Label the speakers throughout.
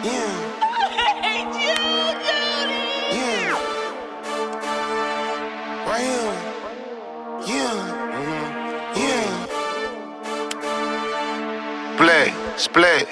Speaker 1: I hate you, Jody.
Speaker 2: Yeah. Right here. Yeah. Yeah. Split.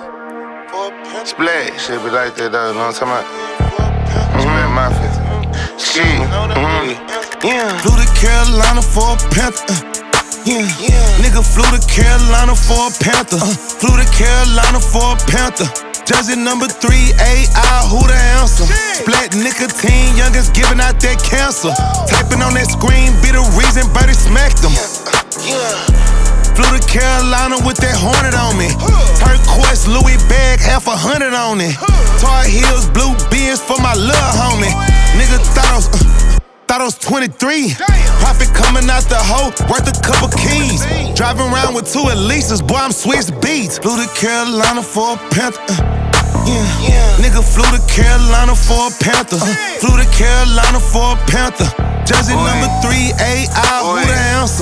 Speaker 2: Shit be like that though, you know what I'm talking about? Split Mafia. Shit. Yeah.
Speaker 3: Flew to Carolina for a Panther. Yeah. Nigga flew to Carolina for a Panther. Flew to Carolina for a Panther. Jersey number 3, AI, who the answer? Splat nicotine, youngest giving out that cancer. Typing on that screen, be the reason Birdie smacked them. Flew to Carolina with that Hornet on me. Turquoise Louis bag, $100 on it. Tar Heels, blue beans for my little homie. Nigga thought I was 23. Profit coming out the hoe, worth a couple keys. Driving around with 2 Elises, boy, I'm Swiss Beats. Flew to Carolina for a Panther. Nigga flew to Carolina for a Panther. Flew to Carolina for a Panther. Jersey number 3, AI, who the answer?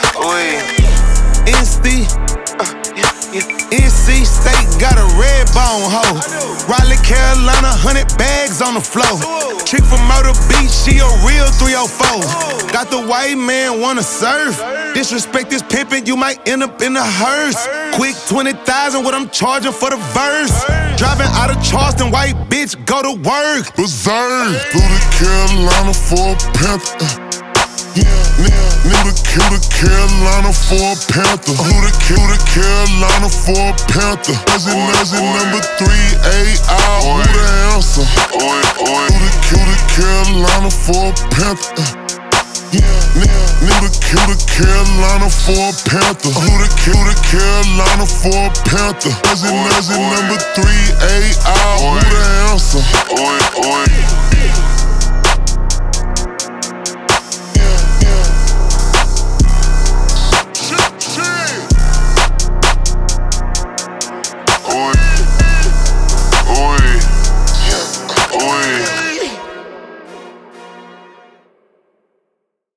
Speaker 3: NC State got a red bone hoe. Raleigh, Carolina, 100 bags on the floor. Chick from Myrtle Beach, she a real 304. Got the white man wanna surf. Disrespect this pimpin', you might end up in a hearse. Quick 20,000, what I'm charging for the verse. Driving out of Charleston, white bitch, go to work.
Speaker 4: Berserk, flew to Carolina for a Panther. Nigga kill the Carolina for a Panther. Who to kill the Carolina for a Panther? Jersey number 3, AI, who the answer? Who to kill the Carolina for a Panther? Nigga kill the Carolina for a Panther. Who to kill the Carolina for a Panther? Jersey number 3, AI, who the answer?